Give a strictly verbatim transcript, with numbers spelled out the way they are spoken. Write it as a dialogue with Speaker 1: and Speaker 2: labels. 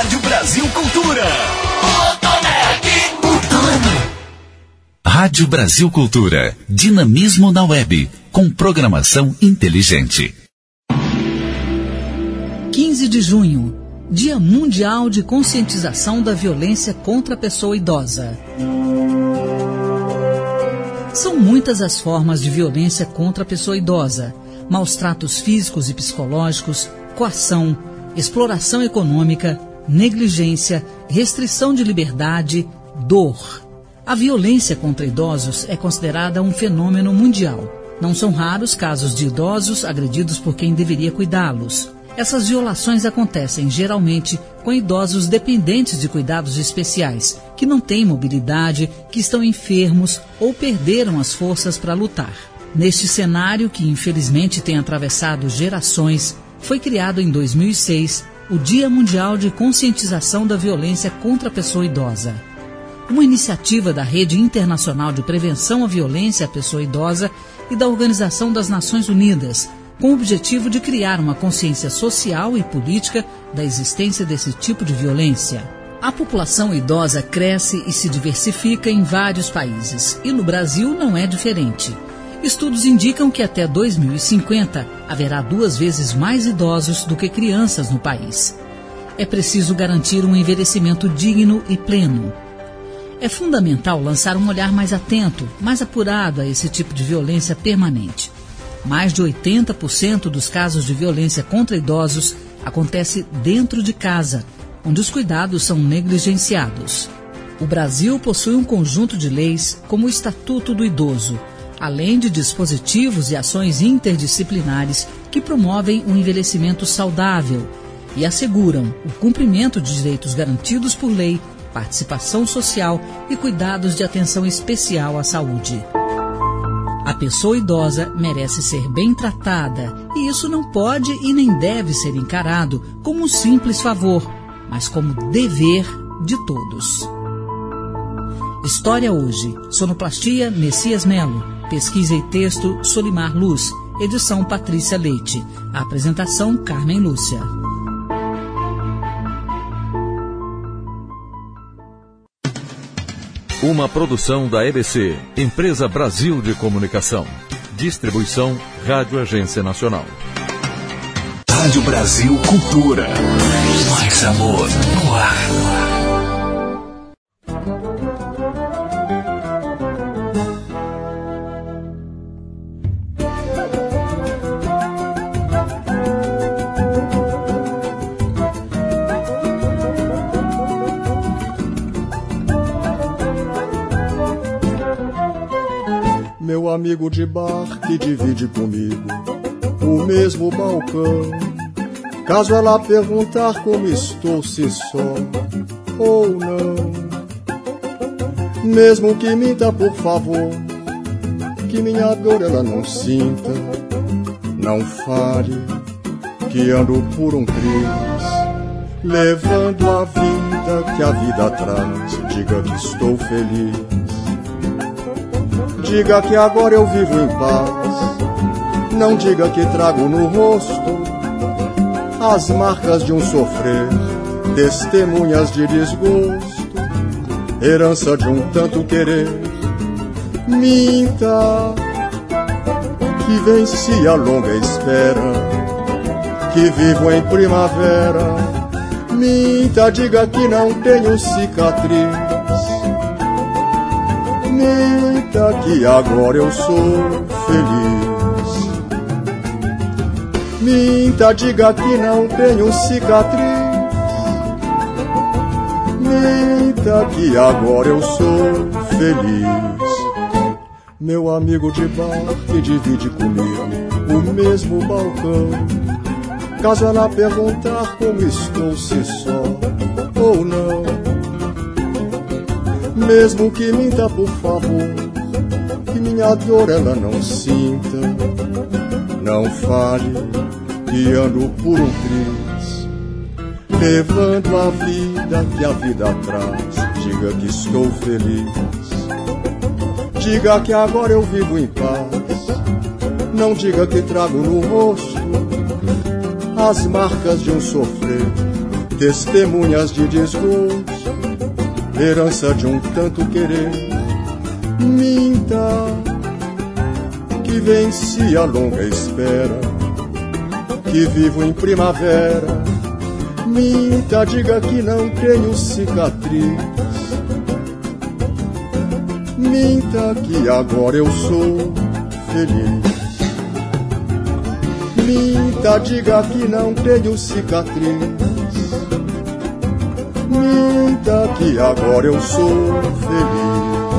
Speaker 1: Rádio Brasil Cultura.
Speaker 2: Rádio Brasil Cultura. Dinamismo na web. Com programação inteligente.
Speaker 3: quinze de junho. Dia Mundial de Conscientização da Violência contra a Pessoa Idosa. São muitas as formas de violência contra a pessoa idosa. Maus tratos físicos e psicológicos, coação, exploração econômica, negligência, restrição de liberdade, dor. A violência contra idosos é considerada um fenômeno mundial. Não são raros casos de idosos agredidos por quem deveria cuidá-los. Essas violações acontecem geralmente com idosos dependentes de cuidados especiais, que não têm mobilidade, que estão enfermos ou perderam as forças para lutar. Neste cenário, que infelizmente tem atravessado gerações, foi criado em dois mil e seis o Dia Mundial de Conscientização da Violência contra a Pessoa Idosa. Uma iniciativa da Rede Internacional de Prevenção à Violência à Pessoa Idosa e da Organização das Nações Unidas, com o objetivo de criar uma consciência social e política da existência desse tipo de violência. A população idosa cresce e se diversifica em vários países, e no Brasil não é diferente. Estudos indicam que até dois mil e cinquenta haverá duas vezes mais idosos do que crianças no país. É preciso garantir um envelhecimento digno e pleno. É fundamental lançar um olhar mais atento, mais apurado a esse tipo de violência permanente. Mais de oitenta por cento dos casos de violência contra idosos acontece dentro de casa, onde os cuidados são negligenciados. O Brasil possui um conjunto de leis, como o Estatuto do Idoso, além de dispositivos e ações interdisciplinares que promovem um envelhecimento saudável e asseguram o cumprimento de direitos garantidos por lei, participação social e cuidados de atenção especial à saúde. A pessoa idosa merece ser bem tratada e isso não pode e nem deve ser encarado como um simples favor, mas como dever de todos. História hoje. Sonoplastia Messias Melo. Pesquisa e texto Solimar Luz. Edição Patrícia Leite. A apresentação Carmen Lúcia.
Speaker 4: Uma produção da E B C, Empresa Brasil de Comunicação. Distribuição Rádio Agência Nacional.
Speaker 1: Rádio Brasil Cultura. Mais amor no ar.
Speaker 5: Meu amigo de bar que divide comigo o mesmo balcão. Caso ela perguntar como estou, se só ou não, mesmo que minta, por favor, que minha dor ela não sinta. Não fale que ando por um triz, levando a vida que a vida traz. Diga que estou feliz, diga que agora eu vivo em paz. Não diga que trago no rosto as marcas de um sofrer, testemunhas de desgosto, herança de um tanto querer. Minta que venci a longa espera, que vivo em primavera. Minta, diga que não tenho cicatriz. Minta que agora eu sou feliz. Minta, diga que não tenho cicatriz. Minta que agora eu sou feliz. Meu amigo de bar que divide comigo o mesmo balcão. Caso ela perguntar como estou, se só ou não, mesmo que minta, por favor, que minha dor ela não sinta. Não fale que ando por um triz, levando a vida que a vida traz. Diga que estou feliz, diga que agora eu vivo em paz. Não diga que trago no rosto as marcas de um sofrer, testemunhas de desgosto, herança de um tanto querer. Minta que venci a longa espera, que vivo em primavera. Minta, diga que não tenho cicatriz. Minta que agora eu sou feliz. Minta, diga que não tenho cicatriz. Minta que agora eu sou feliz.